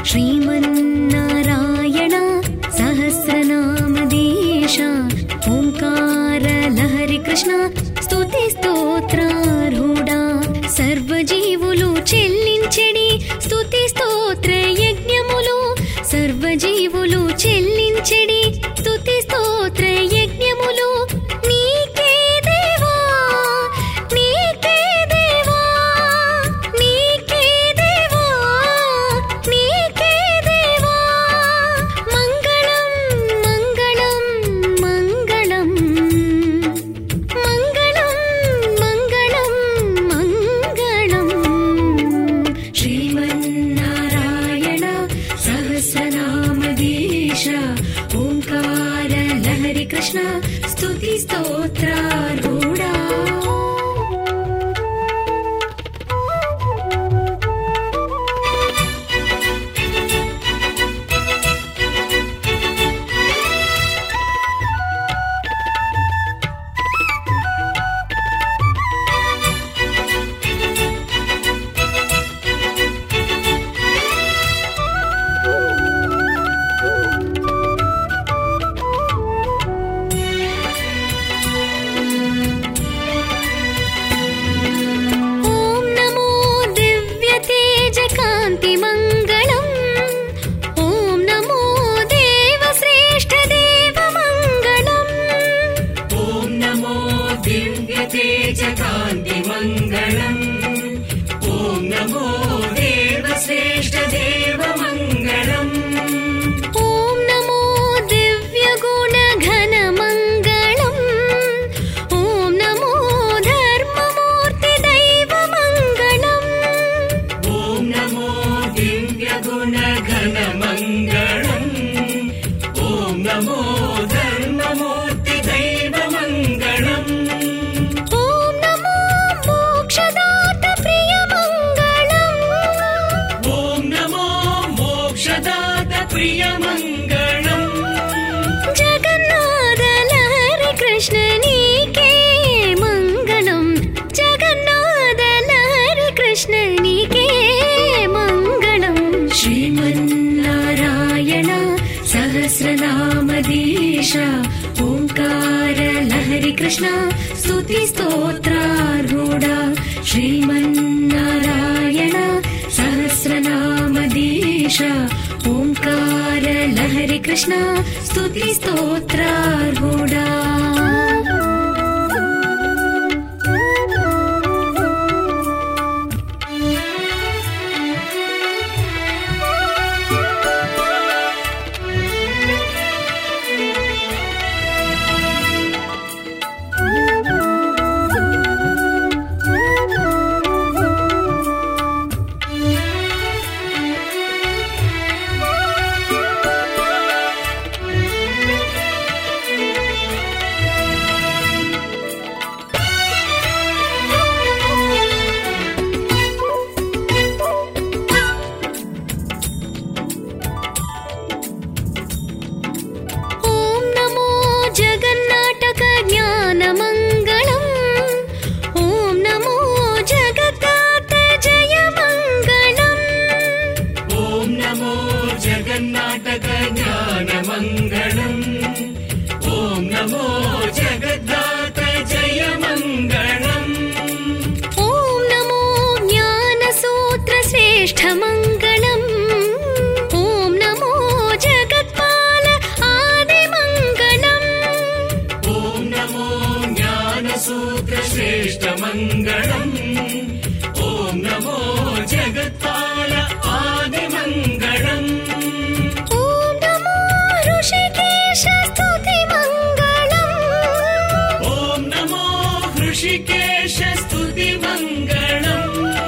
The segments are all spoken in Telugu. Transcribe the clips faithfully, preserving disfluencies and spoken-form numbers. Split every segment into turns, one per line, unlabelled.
శ్రీమన్నారాయణ సహస్రనామదేశ ఓంకార లహరి కృష్ణ స్తుతి స్తోత్రారూఢా సర్వజీవులు చెల్లించెడి స్తుతి స్తోత్ర యజ్ఞములు సర్వజీవులు చెల్లించెడి స్తుతి స్తోత్ర యజ్ఞములు నీకే దేవా నీకే దేవా నీకే దేవా నీకే దేవా మంగళం మంగళం మంగళం మంగళం మంగళం మంగళం శ్రీమన్నారాయణ సహస్రనామదేశ ఓంకార లహరి కృష్ణ స్తుతి స్తోత్రారూఢా ఓం నమో దివ్య తేజ కాంతి మంగళం ఓం నమో దేవ శ్రేష్ఠ దేవ మంగళం
ఓం నమో దివ్య తేజ కాంతి మంగళం ఓం నమో దేవ శ్రేష్ఠ దేవ మంగళం
ఓం నమో దివ్య గుణ ఘన మంగళం ఓం నమో ధర్మమూర్తి దైవ మంగళం
ఓం నమో దివ్య గుణ ఘన మంగళం ఓం నమో ధర్మమూర్తి దైవ మంగళం
ఓం నమో మోక్షదాత ప్రియ మంగళం
ఓం నమో మోక్షదాత ప్రియ మంగళం
జగన్నాథ లహరి కృష్ణ నీకే మంగళం జగన్నాథ లహరి కృష్ణ నీకే మంగళం శ్రీమన్నారాయణ సహస్రనామదేశ ఓంకార లహరి కృష్ణ స్తుతి స్తోత్రారూఢా శ్రీమన్నారాయణ సహస్రనామదేశ ఓంకార లహరి కృష్ణ స్తుతి స్తోత్రారూఢా ఓం నమో జగన్నాటక జ్ఞాన మంగళం ఓం నమో జగదాత జయ మంగళం
ఓం నమో జగన్నాటక జ్ఞాన మంగళం ఓం నమో జగద్దాత జయ మంగళం
ఓం నమో జ్ఞాన సూత్ర శ్రేష్ఠ మంగళం ఓం నమో జగత్పాల ఆది మంగళం
ఓం నమో జ్ఞాన సూత్ర శ్రేష్ఠ మంగళం ఓం నమో జగత్పాల ఆది మంగళం
ఓం నమో ఋషికేశ స్తుతి మంగళం
ఓం నమో హృషికేశ స్తుతి మంగళం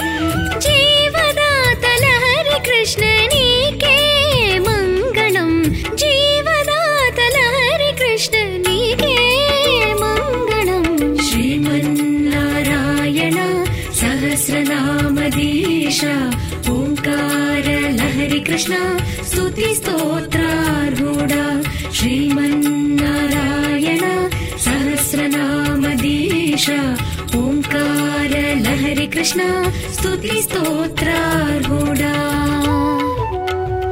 జీవదాత లహరి కృష్ణ నీకే మంగళం జీవదాత లహరి కృష్ణ నీకే మంగళం శ్రీమన్నారాయణ సహస్రనామదేశ ఓంకార లహరి కృష్ణ స్తుతి స్తోత్రారూఢా శ్రీమన్నారాయణ సహస్రనామదేశ ఓంకార లహరి కృష్ణ స్తుతి స్తోత్రారూఢా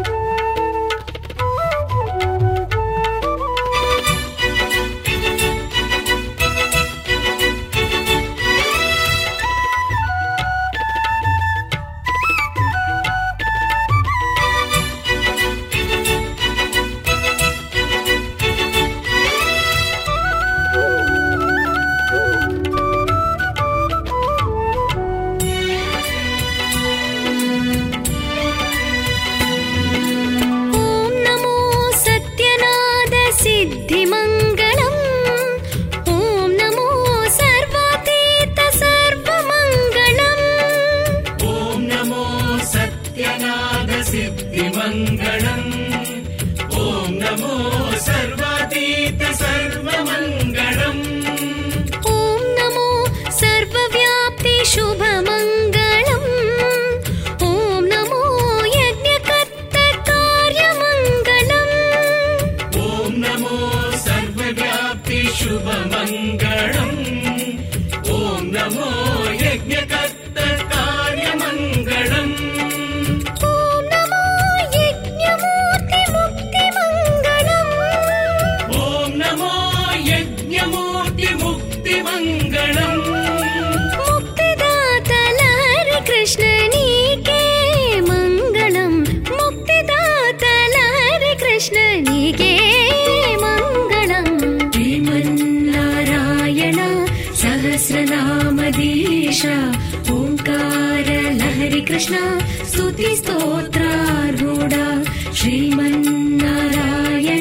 मुक्तिमङ्गलम् ॐ नमो सर्वातीत सर्वमङ्गलम्
ॐ नमो सर्वव्याप्ति शुभमङ्गलम् ॐ नमो यज्ञकर्त कार्यमङ्गलम्
ॐ नमो सर्वव्याप्ति शुभमङ्गलम् ॐ नमो यज्ञकर्त कार्यमङ्गलम्
ॐ नमो यज्ञमूर्ति मुक्तिमङ्गलम्
ॐ नमो यज्ञमूर्ति मुक्तिमङ्गलम्
मुक्तिदाता लहरि कृष्ण नीके मङ्गलम् मुक्तिदाता लहरि कृष्ण नीके मङ्गलम् श्रीमन्नारायण सहस्रनामधीश ओङ्कार लहरि कृष्ण स्तुति स्तोत्रार्हूढा श्रीमन्नारायण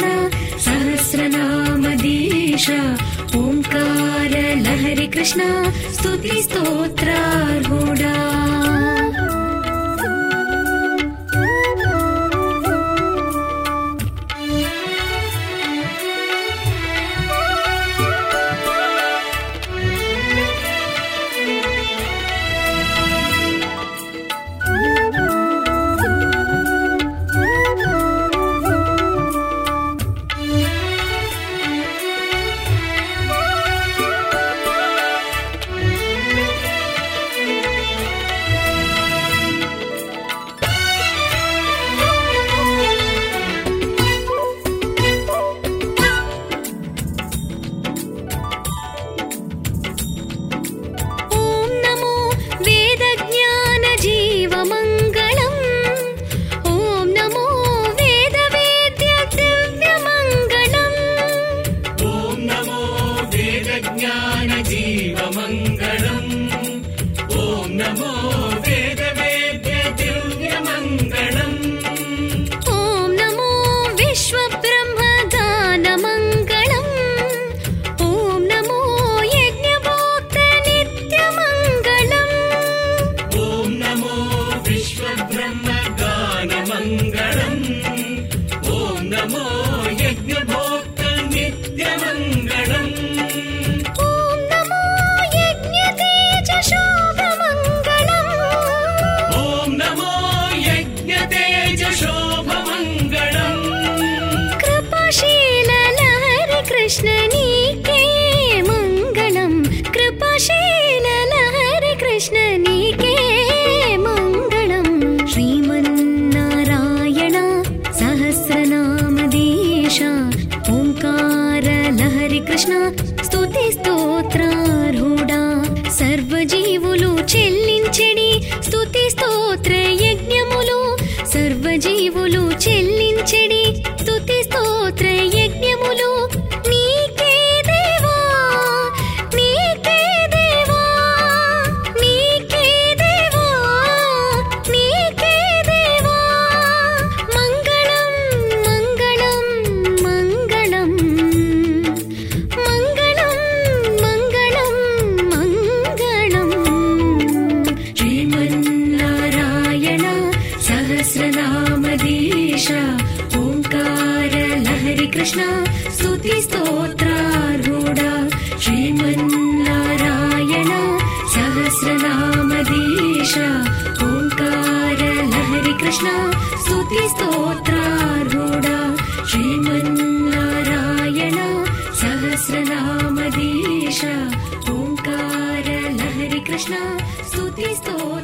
सहस्रनामधीश ओङ्कार लहरि कृष्ण स्तुति स्तोत्रार्हूढा ॐ नमो वेदज्ञान जीवमङ्गलम् ॐ नमो वेदवेद्य दिव्यमङ्गलम्
ॐ नमो वेदज्ञान जीवमङ्गलम् ॐ नमो वेदवेद्य दिव्यमङ्गलम्
ॐ नमो विश्वब्रह्मगानमङ्गलम् ॐ नमो यज्ञभोक्त नित्यमङ्गलम्
ॐ नमो विश्वब्रह्मगानमङ्गलम् ॐ नमो यज्ञभोक्त नित्यमङ्गलम्
ॐ नमो यज्ञतेजशोभमङ्गलम्
ॐ नमो यज्ञतेजशोभमङ्गलम्
कृपाशील लहरि कृष्ण नीके मङ्गलम् कृपाशील लहरि कृष्ण नीके मङ्गलम् श्रीमन्नारायण सहस्रनामधीश ओङ्कार लहरि कृष्ण स्तुति स्तोत्रार्हूढा సర్వజీవులు చెల్లించెడి స్తుతి స్తోత్ర యజ్ఞములు సర్వజీవులు చెల్లించెడి స్తుతి స్తోత్ర యజ్ఞములు నీకే దేవా నీకే దేవా నీకే దేవా నీకే దేవా మంగళం మంగళం మంగళం మంగళం మంగళం మంగళం శ్రీమన్నారాయణ సహస్రనామధీశ ఓంకార లహరి కృష్ణ స్తుతి స్తోత్రార్హూఢా శ్రీమన్నారాయణ సహస్రనామధీశ ఓంకార లహరి కృష్ణ స్తుతి స్తోత్రార్హూఢా శ్రీమన్నారాయణ సహస్రనామధీశ ఓంకార లహరి కృష్ణ స్తుతి స్తోత్ర